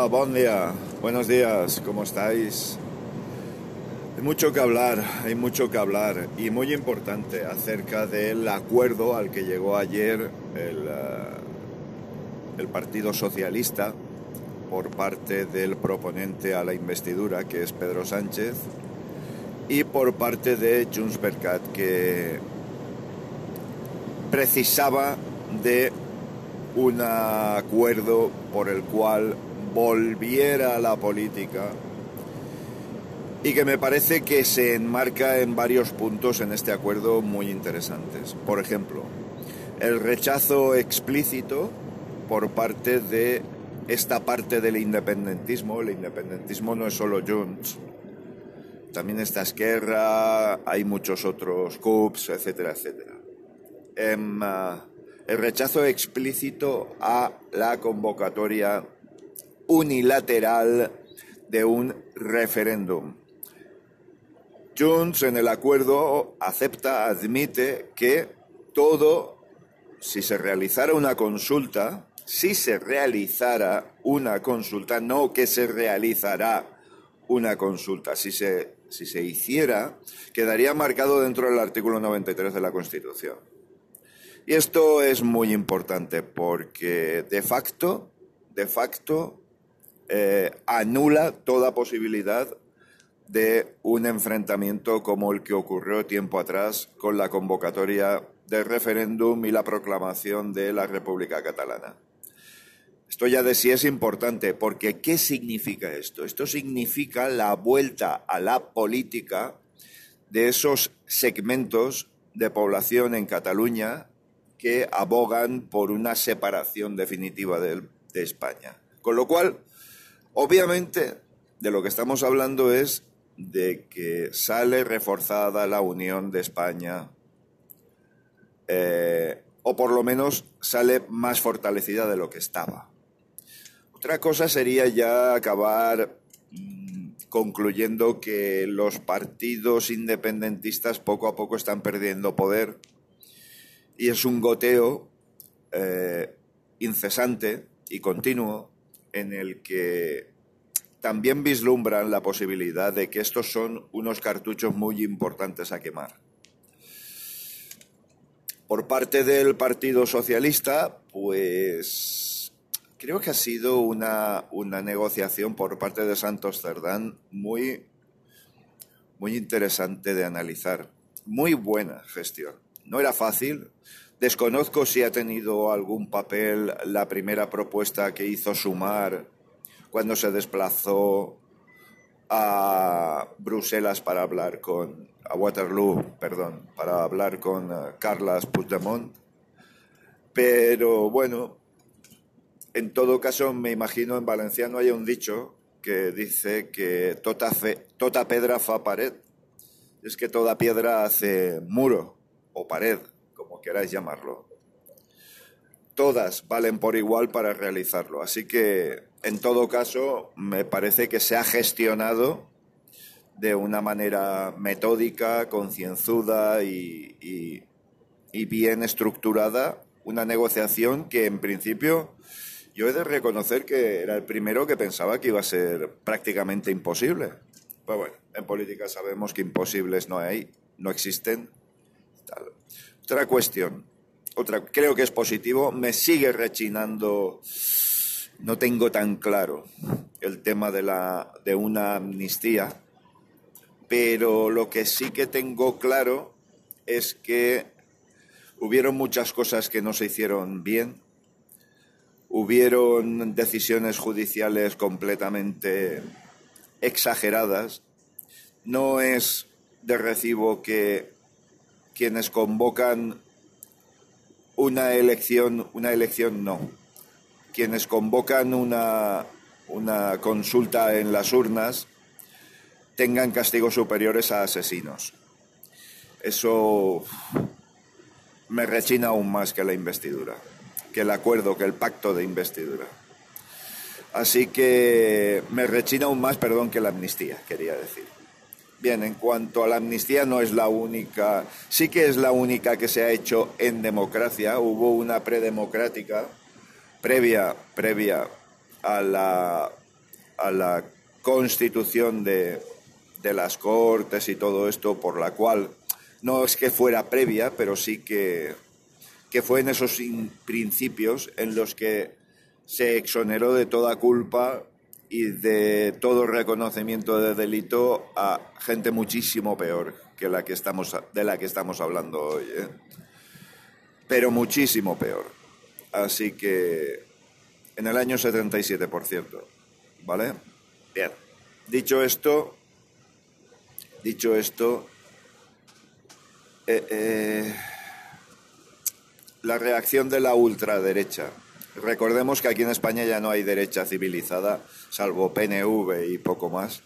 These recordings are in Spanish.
buen día, buenos días, ¿cómo estáis? Hay mucho que hablar y muy importante acerca del acuerdo al que llegó ayer el Partido Socialista por parte del proponente a la investidura, que es Pedro Sánchez, y por parte de Junts per Cat, que precisaba de un acuerdo por el cual volviera a la política y que me parece que se enmarca en varios puntos en este acuerdo muy interesantes. Por ejemplo, el rechazo explícito por parte de esta parte del independentismo. El independentismo no es solo Junts, también está Esquerra, hay muchos otros CUPs, etcétera, etcétera. El rechazo explícito a la convocatoria unilateral de un referéndum. Junts en el acuerdo admite que si se realizara una consulta, no que se realizará una consulta, si se hiciera, quedaría marcado dentro del artículo 93 de la Constitución. Y esto es muy importante porque de facto anula toda posibilidad de un enfrentamiento como el que ocurrió tiempo atrás con la convocatoria del referéndum y la proclamación de la República Catalana. Esto ya de sí es importante, porque ¿qué significa esto? Esto significa la vuelta a la política de esos segmentos de población en Cataluña que abogan por una separación definitiva de España. Con lo cual, obviamente, de lo que estamos hablando es de que sale reforzada la unión de España, o por lo menos sale más fortalecida de lo que estaba. Otra cosa sería ya acabar concluyendo que los partidos independentistas poco a poco están perdiendo poder y es un goteo incesante y continuo en el que también vislumbran la posibilidad de que estos son unos cartuchos muy importantes a quemar. Por parte del Partido Socialista, pues creo que ha sido una negociación por parte de Santos Cerdán muy interesante de analizar. Muy buena gestión. No era fácil. Desconozco si ha tenido algún papel la primera propuesta que hizo Sumar cuando se desplazó a Bruselas para hablar a Waterloo, para hablar con Carles Puigdemont. Pero bueno, en todo caso me imagino en valenciano hay un dicho que dice que tota pedra fa pared. Es que toda piedra hace muro o pared, como queráis llamarlo. Todas valen por igual para realizarlo. Así que, en todo caso, me parece que se ha gestionado de una manera metódica, concienzuda y bien estructurada una negociación que, en principio, yo he de reconocer que era el primero que pensaba que iba a ser prácticamente imposible. Pues bueno, en política sabemos que imposibles no hay, no existen. Tal. Otra cuestión. Creo que es positivo, me sigue rechinando, no tengo tan claro el tema de una amnistía, pero lo que sí que tengo claro es que hubieron muchas cosas que no se hicieron bien, hubieron decisiones judiciales completamente exageradas, no es de recibo que quienes convocan una elección no. Quienes convocan una consulta en las urnas tengan castigos superiores a asesinos. Eso me rechina aún más que la investidura, que el acuerdo, que el pacto de investidura. Así que me rechina aún más, que la amnistía, quería decir. Bien, en cuanto a la amnistía, no es la única, sí que es la única que se ha hecho en democracia. Hubo una predemocrática previa a la a la constitución de las Cortes y todo esto, por la cual no es que fuera previa, pero sí que fue en esos principios en los que se exoneró de toda culpa y de todo reconocimiento de delito a gente muchísimo peor que de la que estamos hablando hoy, ¿eh? Pero muchísimo peor. Así que en el año 77, por cierto, ¿vale? Bien. Dicho esto, la reacción de la ultraderecha. Recordemos que aquí en España ya no hay derecha civilizada, salvo PNV y poco más.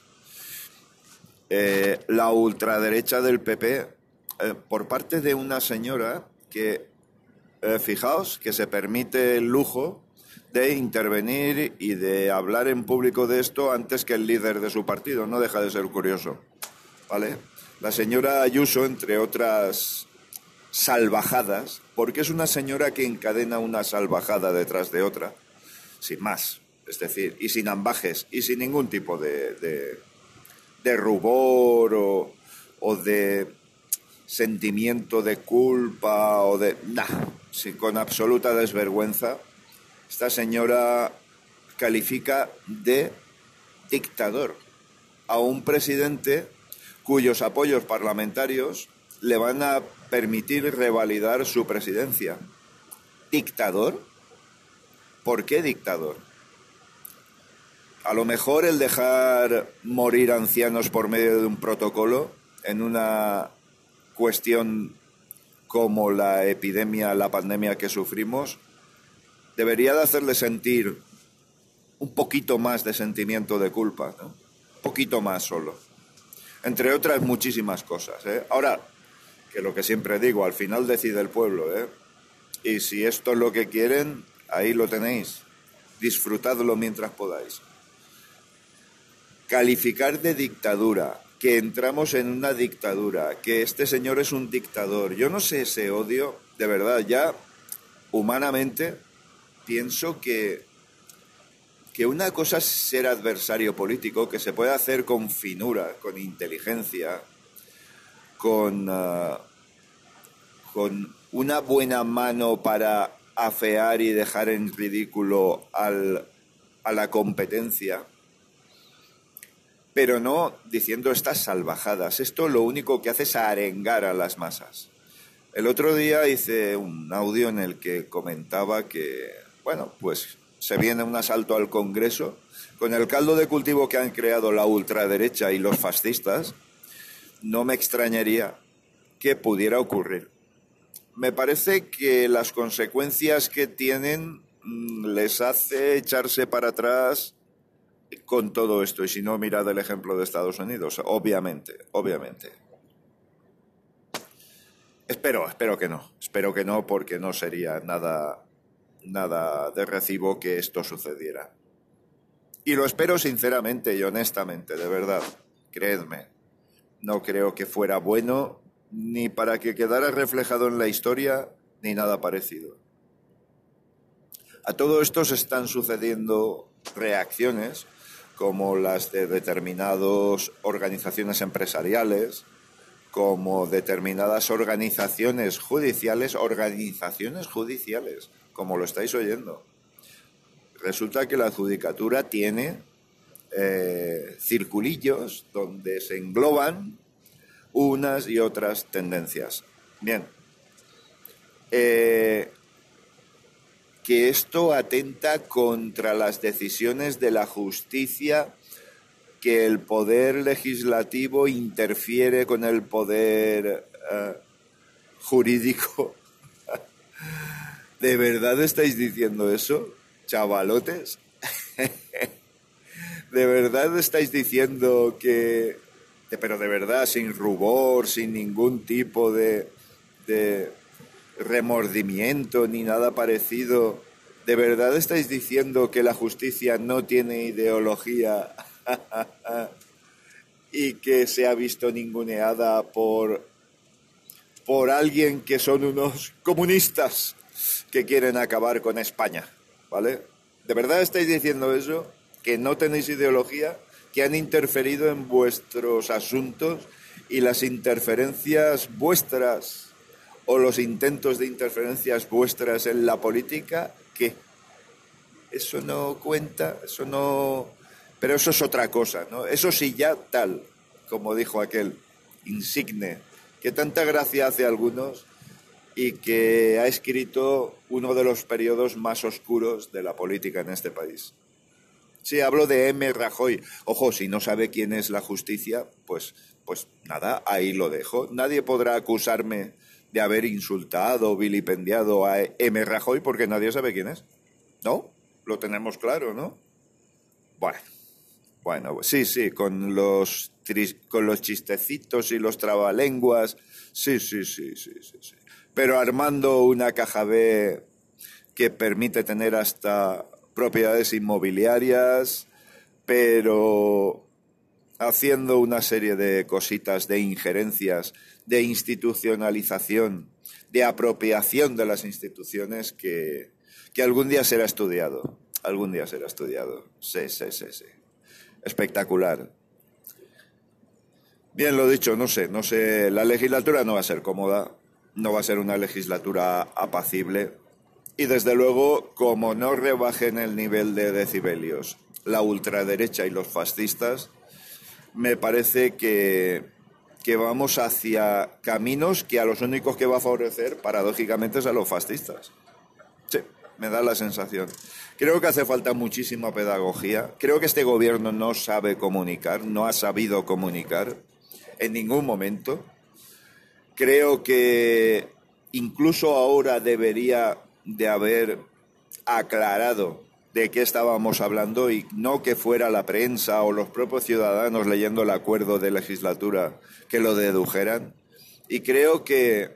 La ultraderecha del PP, por parte de una señora que, fijaos, que se permite el lujo de intervenir y de hablar en público de esto antes que el líder de su partido. No deja de ser curioso, ¿vale? La señora Ayuso, entre otras salvajadas, porque es una señora que encadena una salvajada detrás de otra, sin más, es decir, y sin ambajes, y sin ningún tipo de rubor o de sentimiento de culpa o de... Nah, sí, con absoluta desvergüenza. Esta señora califica de dictador a un presidente cuyos apoyos parlamentarios le van a permitir revalidar su presidencia. ¿Dictador? ¿Por qué dictador? A lo mejor el dejar morir ancianos por medio de un protocolo en una cuestión como la epidemia, la pandemia que sufrimos, debería de hacerle sentir un poquito más de sentimiento de culpa, ¿no? Un poquito más solo. Entre otras muchísimas cosas, ¿eh? Ahora, que lo que siempre digo, al final decide el pueblo, ¿eh? Y si esto es lo que quieren, ahí lo tenéis. Disfrutadlo mientras podáis. Calificar de dictadura, que entramos en una dictadura, que este señor es un dictador. Yo no sé, ese odio, de verdad, ya humanamente pienso que una cosa es ser adversario político, que se puede hacer con finura, con inteligencia, con una buena mano para afear y dejar en ridículo a la competencia, pero no diciendo estas salvajadas. Esto lo único que hace es arengar a las masas. El otro día hice un audio en el que comentaba que, bueno, pues se viene un asalto al Congreso. Con el caldo de cultivo que han creado la ultraderecha y los fascistas, no me extrañaría que pudiera ocurrir. Me parece que las consecuencias que tienen les hace echarse para atrás con todo esto. Y si no, mirad el ejemplo de Estados Unidos. Obviamente. Espero que no, porque no sería nada de recibo que esto sucediera. Y lo espero sinceramente y honestamente, de verdad, creedme. No creo que fuera bueno ni para que quedara reflejado en la historia ni nada parecido. A todo esto se están sucediendo reacciones como las de determinadas organizaciones empresariales, como determinadas organizaciones judiciales, como lo estáis oyendo. Resulta que la judicatura tiene circulillos donde se engloban unas y otras tendencias. Bien, que esto atenta contra las decisiones de la justicia, que el poder legislativo interfiere con el poder jurídico. ¿De verdad estáis diciendo eso, chavalotes? ¿De verdad estáis diciendo que... pero de verdad, sin rubor, sin ningún tipo de remordimiento ni nada parecido, ¿de verdad estáis diciendo que la justicia no tiene ideología y que se ha visto ninguneada por alguien que son unos comunistas que quieren acabar con España? ¿Vale? ¿De verdad estáis diciendo eso? que no tenéis ideología, que han interferido en vuestros asuntos y las interferencias vuestras o los intentos de interferencias vuestras en la política, ¿qué? Eso no cuenta, eso no... Pero eso es otra cosa, ¿no? Eso sí ya tal, como dijo aquel insigne, que tanta gracia hace a algunos y que ha escrito uno de los periodos más oscuros de la política en este país. Sí, hablo de M. Rajoy. Ojo, si no sabe quién es la justicia, pues nada, ahí lo dejo. Nadie podrá acusarme de haber insultado o vilipendiado a M. Rajoy porque nadie sabe quién es. ¿No? Lo tenemos claro, ¿no? Bueno, sí, con los chistecitos y los trabalenguas, sí. Pero armando una caja B que permite tener hasta propiedades inmobiliarias, pero haciendo una serie de cositas, de injerencias, de institucionalización, de apropiación de las instituciones que algún día será estudiado. Algún día será estudiado. Sí. Espectacular. Bien, lo dicho, no sé, la legislatura no va a ser cómoda, no va a ser una legislatura apacible y desde luego, como no rebajen el nivel de decibelios la ultraderecha y los fascistas, me parece que vamos hacia caminos que a los únicos que va a favorecer, paradójicamente, es a los fascistas. Sí, me da la sensación. Creo que hace falta muchísima pedagogía. Creo que este gobierno no sabe comunicar, no ha sabido comunicar en ningún momento. Creo que incluso ahora debería de haber aclarado de qué estábamos hablando y no que fuera la prensa o los propios ciudadanos leyendo el acuerdo de legislatura que lo dedujeran. Y creo que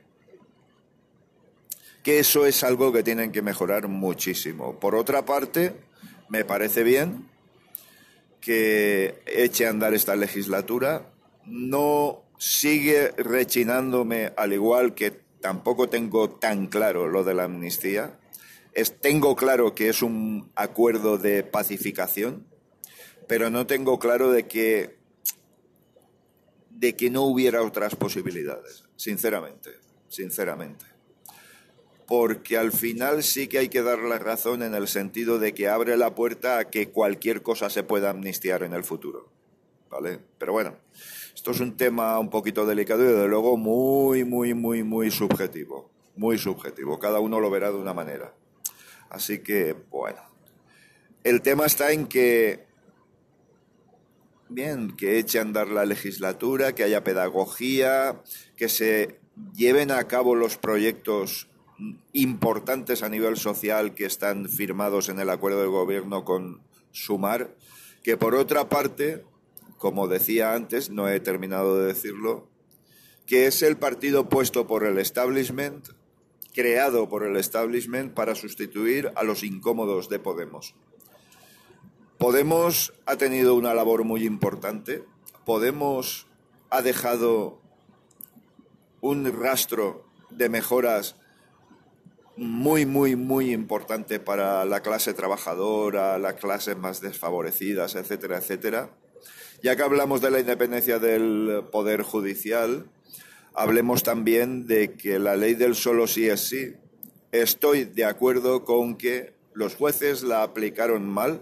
eso es algo que tienen que mejorar muchísimo. Por otra parte, me parece bien que eche a andar esta legislatura. No sigue rechinándome, al igual que tampoco tengo tan claro lo de la amnistía. Tengo claro que es un acuerdo de pacificación, pero no tengo claro de que no hubiera otras posibilidades, sinceramente. Porque al final sí que hay que dar la razón en el sentido de que abre la puerta a que cualquier cosa se pueda amnistiar en el futuro, ¿vale? Pero bueno, esto es un tema un poquito delicado y desde luego muy subjetivo, cada uno lo verá de una manera. Así que, bueno, el tema está en que, bien, que eche a andar la legislatura, que haya pedagogía, que se lleven a cabo los proyectos importantes a nivel social que están firmados en el acuerdo de gobierno con Sumar, que por otra parte, como decía antes, no he terminado de decirlo, que es el partido puesto por el establishment, creado por el establishment para sustituir a los incómodos de Podemos. Podemos ha tenido una labor muy importante. Podemos ha dejado un rastro de mejoras muy importante para la clase trabajadora, las clases más desfavorecidas, etcétera. Ya que hablamos de la independencia del Poder Judicial, hablemos también de que la ley del solo sí es sí. Estoy de acuerdo con que los jueces la aplicaron mal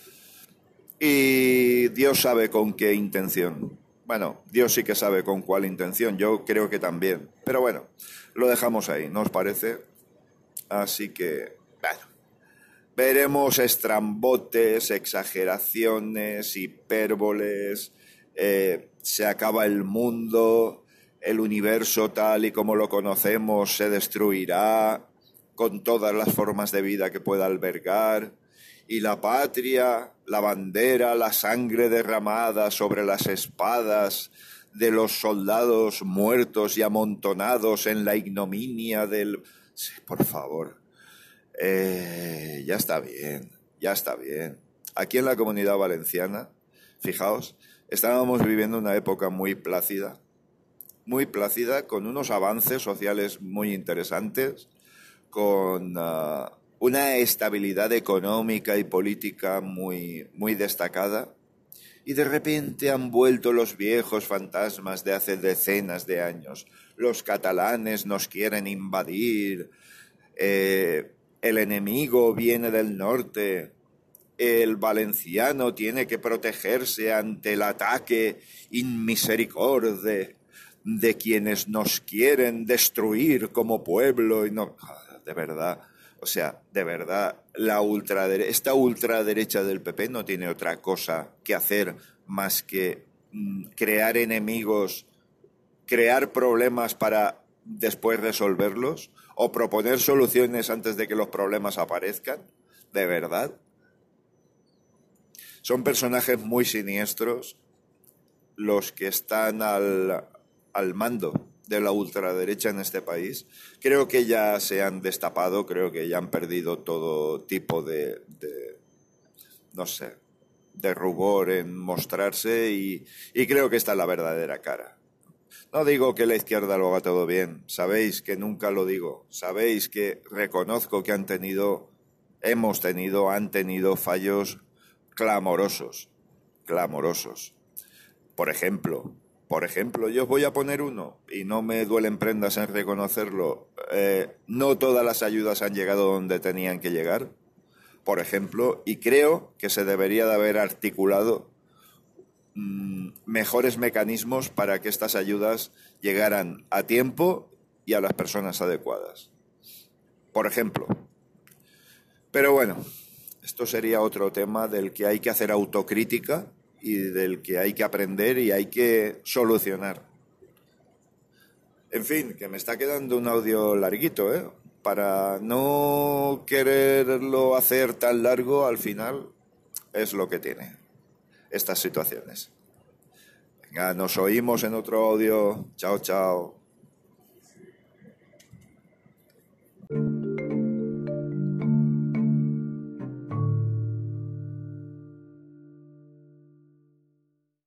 y Dios sabe con qué intención. Bueno, Dios sí que sabe con cuál intención, yo creo que también. Pero bueno, lo dejamos ahí, ¿no os parece? Así que, bueno, veremos estrambotes, exageraciones, hipérboles, se acaba el mundo, el universo tal y como lo conocemos se destruirá con todas las formas de vida que pueda albergar, y la patria, la bandera, la sangre derramada sobre las espadas de los soldados muertos y amontonados en la ignominia del... Sí, por favor, ya está bien. Aquí en la Comunidad Valenciana, fijaos, estábamos viviendo una época muy plácida, con unos avances sociales muy interesantes, con una estabilidad económica y política muy, muy destacada, y de repente han vuelto los viejos fantasmas de hace decenas de años. Los catalanes nos quieren invadir, el enemigo viene del norte, el valenciano tiene que protegerse ante el ataque inmisericorde de quienes nos quieren destruir como pueblo. Y no, de verdad, o sea, de verdad, esta ultraderecha del PP no tiene otra cosa que hacer más que crear enemigos, crear problemas para después resolverlos, o proponer soluciones antes de que los problemas aparezcan. De verdad. Son personajes muy siniestros los que están al mando de la ultraderecha en este país. Creo que ya se han destapado, creo que ya han perdido todo tipo de no sé, de rubor en mostrarse, y creo que esta es la verdadera cara. No digo que la izquierda lo haga todo bien, sabéis que nunca lo digo, sabéis que reconozco que han tenido fallos clamorosos. Por ejemplo, yo os voy a poner uno, y no me duelen prendas en reconocerlo. No todas las ayudas han llegado donde tenían que llegar, por ejemplo, y creo que se debería de haber articulado mejores mecanismos para que estas ayudas llegaran a tiempo y a las personas adecuadas. Por ejemplo. Pero bueno, esto sería otro tema del que hay que hacer autocrítica y del que hay que aprender y hay que solucionar. En fin, que me está quedando un audio larguito, ¿eh? Para no quererlo hacer tan largo, al final es lo que tiene estas situaciones. Venga, nos oímos en otro audio. Chao, chao.